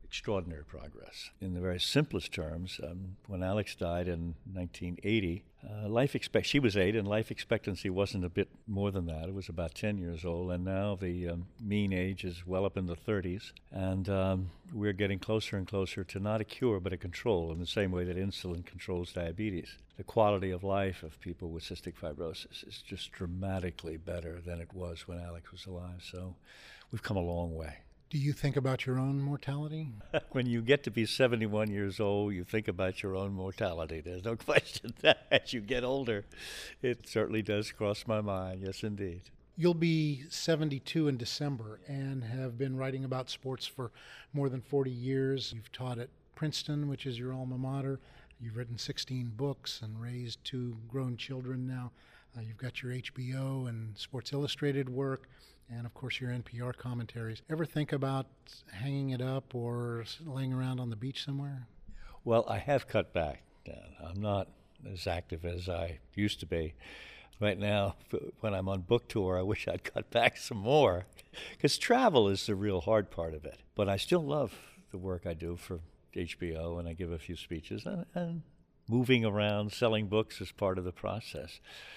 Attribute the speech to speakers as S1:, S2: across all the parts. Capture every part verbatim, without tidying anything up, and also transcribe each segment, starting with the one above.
S1: extraordinary progress. In the very simplest terms, um, when Alex died in nineteen eighty, uh, life expect she was eight, and life expectancy wasn't a bit more than that. It was about ten years old, and now the um, mean age is well up in the thirties, and um, we're getting closer and closer to not a cure, but a control, in the same way that insulin controls diabetes. The quality of life of people with cystic fibrosis is just dramatically better than it was when Alex was alive, so we've come a long way.
S2: Do you think about your own mortality?
S1: When you get to be seventy-one years old, you think about your own mortality. There's no question that as you get older, it certainly does cross my mind. Yes, indeed.
S2: You'll be seventy-two in December and have been writing about sports for more than forty years. You've taught at Princeton, which is your alma mater. You've written sixteen books and raised two grown children now. Uh, you've got your H B O and Sports Illustrated work, and of course your N P R commentaries. Ever think about hanging it up or laying around on the beach somewhere?
S1: Well, I have cut back, Dan. I'm not as active as I used to be. Right now, when I'm on book tour, I wish I'd cut back some more, because travel is the real hard part of it. But I still love the work I do for H B O, and I give a few speeches, and, and moving around, selling books is part of the process.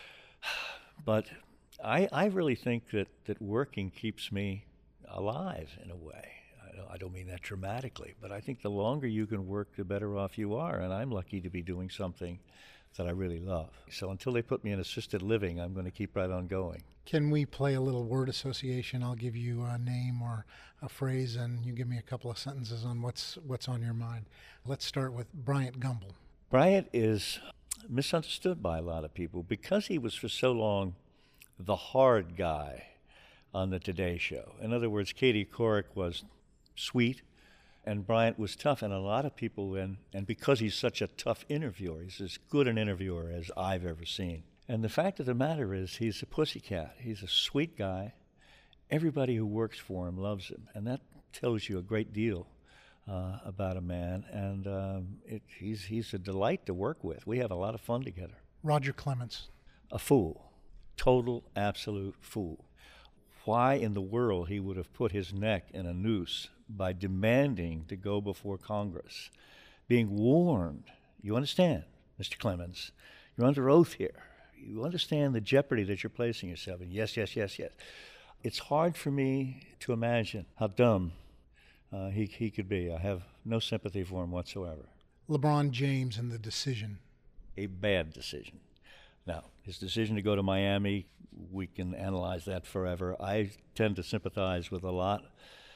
S1: But I, I really think that, that working keeps me alive in a way. I don't, I don't mean that dramatically, but I think the longer you can work, the better off you are, and I'm lucky to be doing something that I really love. So until they put me in assisted living, I'm going to keep right on going.
S2: Can we play a little word association? I'll give you a name or a phrase, and you give me a couple of sentences on what's what's on your mind. Let's start with Bryant Gumbel.
S1: Bryant is misunderstood by a lot of people because he was for so long the hard guy on the Today Show. In other words, Katie Couric was sweet, and Bryant was tough, and a lot of people, and, and because he's such a tough interviewer, he's as good an interviewer as I've ever seen. And the fact of the matter is, he's a pussycat. He's a sweet guy. Everybody who works for him loves him, and that tells you a great deal uh, about a man, and um, it, he's, he's a delight to work with. We have a lot of fun together.
S2: Roger Clemens.
S1: A fool. Total, absolute fool. Why in the world he would have put his neck in a noose by demanding to go before Congress, being warned, you understand, Mister Clemens, you're under oath here. You understand the jeopardy that you're placing yourself in. Yes, yes, yes, yes. It's hard for me to imagine how dumb uh, he, he could be. I have no sympathy for him whatsoever.
S2: LeBron James and the decision.
S1: A bad decision. Now, his decision to go to Miami, we can analyze that forever. I tend to sympathize with a lot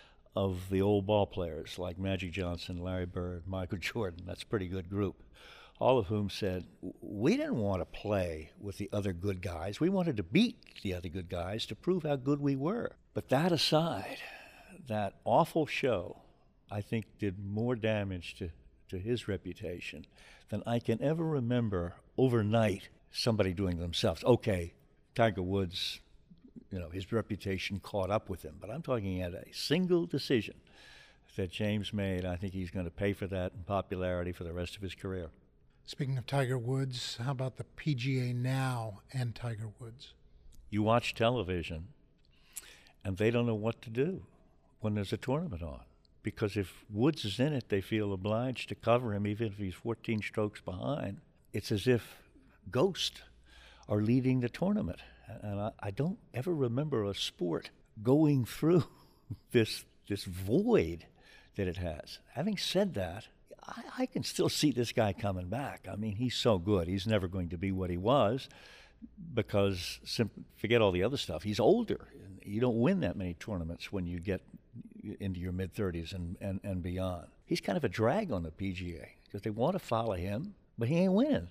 S1: of the old ball players like Magic Johnson, Larry Bird, Michael Jordan. That's a pretty good group. All of whom said, we didn't want to play with the other good guys. We wanted to beat the other good guys to prove how good we were. But that aside, that awful show, I think, did more damage to, to his reputation than I can ever remember overnight somebody doing themselves. Okay, Tiger Woods, you know, his reputation caught up with him, but I'm talking at a single decision that James made. I think he's going to pay for that in popularity for the rest of his career.
S2: Speaking of Tiger Woods, how about the P G A now and Tiger Woods?
S1: You watch television, and they don't know what to do when there's a tournament on. Because if Woods is in it, they feel obliged to cover him, even if he's fourteen strokes behind. It's as if ghosts are leading the tournament. And I, I don't ever remember a sport going through this this void that it has. Having said that, I, I can still see this guy coming back. I mean, he's so good. He's never going to be what he was because, sim- forget all the other stuff, he's older. You don't win that many tournaments when you get into your mid-thirties and, and, and beyond. He's kind of a drag on the P G A because they want to follow him, but he ain't winning.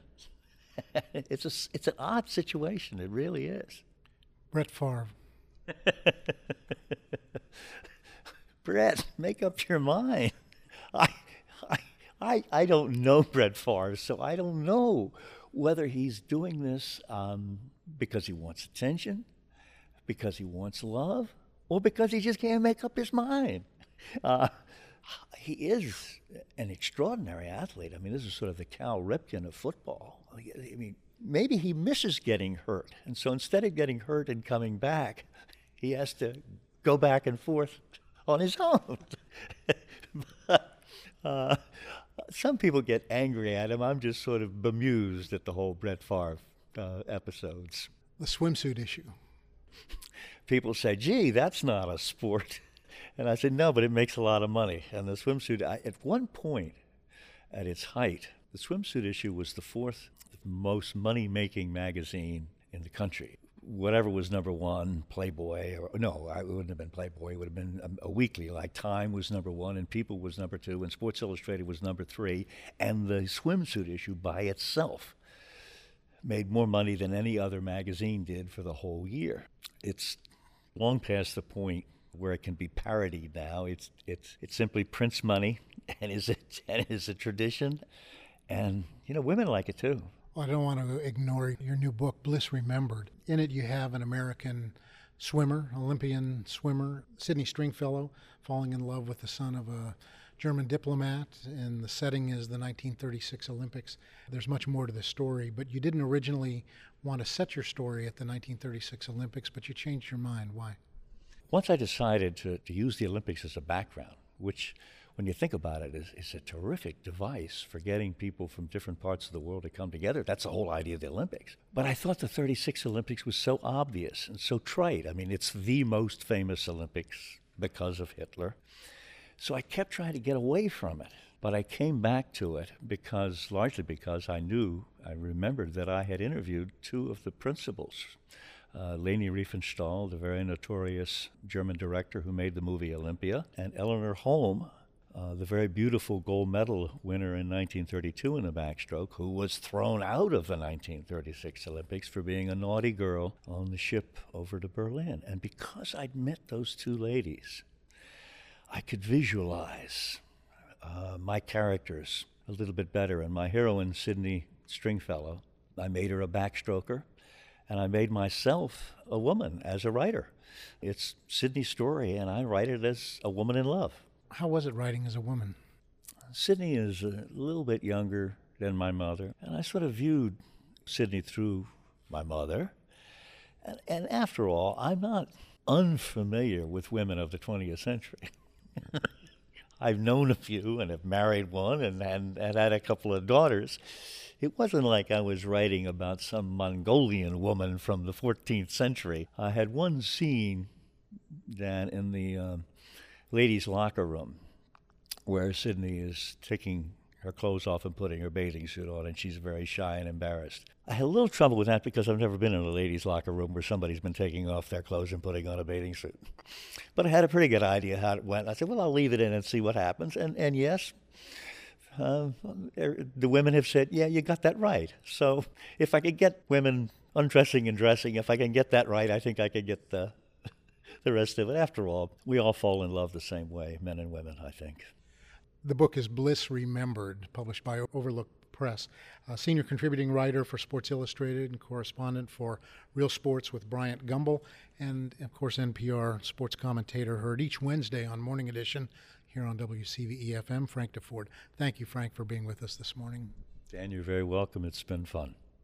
S1: It's a, it's an odd situation. It really is.
S2: Brett Favre.
S1: Brett, make up your mind. I, I, I, I don't know Brett Favre, so I don't know whether he's doing this um, because he wants attention, because he wants love, or because he just can't make up his mind. Uh, he is an extraordinary athlete. I mean, this is sort of the Cal Ripken of football. I mean, maybe he misses getting hurt, and so instead of getting hurt and coming back, he has to go back and forth on his own. But Uh, some people get angry at him. I'm just sort of bemused at the whole Brett Favre uh, episodes.
S2: The swimsuit issue.
S1: People say, gee, that's not a sport. And I said, no, but it makes a lot of money. And the swimsuit, I, at one point, at its height, the swimsuit issue was the fourth most money-making magazine in the country. Whatever was number one, Playboy, or no, it wouldn't have been Playboy. It would have been a, a weekly, like Time was number one, and People was number two, and Sports Illustrated was number three. And the swimsuit issue by itself made more money than any other magazine did for the whole year. It's long past the point where it can be parodied now. It's it's it's simply prints money, and is it and is a tradition, and you know women like it too.
S2: Well, I don't want to ignore your new book, Bliss Remembered. In it, you have an American swimmer, Olympian swimmer, Sydney Stringfellow, falling in love with the son of a German diplomat, and the setting is the nineteen thirty-six Olympics. There's much more to the story, but you didn't originally want to set your story at the nineteen thirty-six Olympics, but you changed your mind. Why?
S1: Once I decided to, to use the Olympics as a background, which, when you think about it, is, is a terrific device for getting people from different parts of the world to come together. That's the whole idea of the Olympics. But I thought the thirty-six Olympics was so obvious and so trite. I mean, it's the most famous Olympics because of Hitler. So I kept trying to get away from it. But I came back to it because, largely because I knew, I remembered that I had interviewed two of the principals. Uh, Leni Riefenstahl, the very notorious German director who made the movie Olympia, and Eleanor Holm, uh, the very beautiful gold medal winner in nineteen thirty-two in the backstroke, who was thrown out of the nineteen thirty-six Olympics for being a naughty girl on the ship over to Berlin. And because I'd met those two ladies, I could visualize uh, my characters a little bit better. And my heroine, Sydney Stringfellow, I made her a backstroker, and I made myself a woman as a writer. It's Sydney's story, and I write it as a woman in love.
S2: How was it writing as a woman?
S1: Sydney is a little bit younger than my mother, and I sort of viewed Sydney through my mother. And, and after all, I'm not unfamiliar with women of the twentieth century. I've known a few and have married one and, and, and had a couple of daughters. It wasn't like I was writing about some Mongolian woman from the fourteenth century. I had one scene, Dan, in the um, ladies' locker room where Sydney is taking her clothes off and putting her bathing suit on, and she's very shy and embarrassed. I had a little trouble with that because I've never been in a ladies' locker room where somebody's been taking off their clothes and putting on a bathing suit. But I had a pretty good idea how it went. I said, well, I'll leave it in and see what happens. And, and yes, uh, the women have said, yeah, you got that right. So if I could get women undressing and dressing, if I can get that right, I think I could get the, the rest of it. After all, we all fall in love the same way, men and women, I think.
S2: The book is Bliss Remembered, published by Overlook Press. A senior contributing writer for Sports Illustrated and correspondent for Real Sports with Bryant Gumbel, and, of course, N P R sports commentator, heard each Wednesday on Morning Edition here on W C V E F M. Frank DeFord. Thank you, Frank, for being with us this morning.
S1: Dan, you're very welcome. It's been fun.